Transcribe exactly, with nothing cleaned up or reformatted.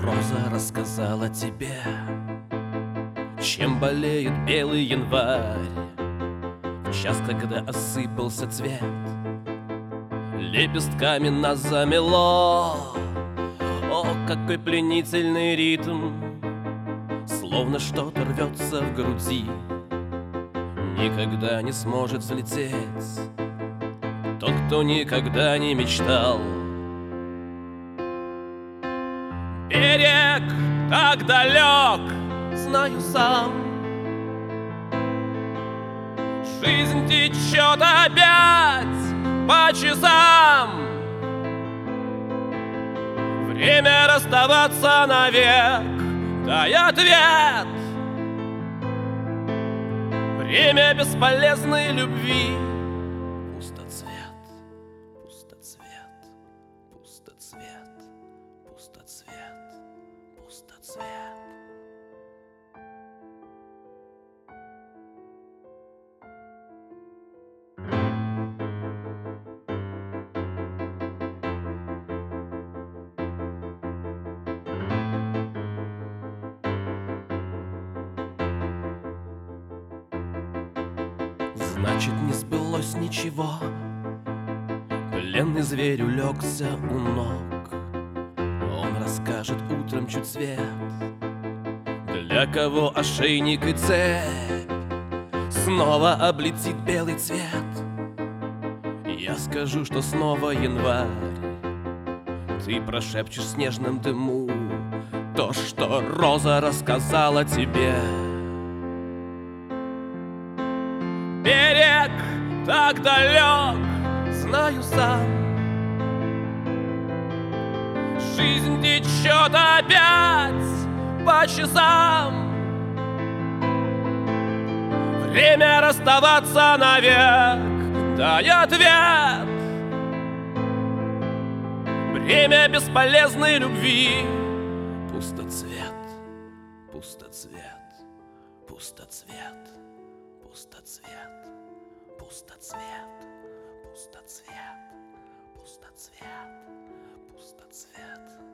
роза рассказала тебе, чем болеет белый январь. В час, когда осыпался цвет, лепестками нас замело. О, какой пленительный ритм, словно что-то рвется в груди. Никогда не сможет взлететь тот, кто никогда не мечтал. Берег так далек, знаю сам. Жизнь течет опять по часам. Время расставаться навек, дай ответ. Время бесполезной любви. Пустоцвет, пустоцвет, пустоцвет, пустоцвет, пустоцвет. Значит, не сбылось ничего. Пленный зверь улегся у ног. Он расскажет утром чуть свет, для кого ошейник и цепь снова облетит белый цвет. Я скажу, что снова январь. Ты прошепчешь в снежном дыму то, что роза рассказала тебе. Берег так далек, знаю сам. Жизнь течет опять по часам. Время расставаться навек, дай ответ. Время бесполезной любви. Пустоцвет, пустоцвет, пустоцвет, пустоцвет, пустоцвет, пустоцвет, пустоцвет, пустоцвет.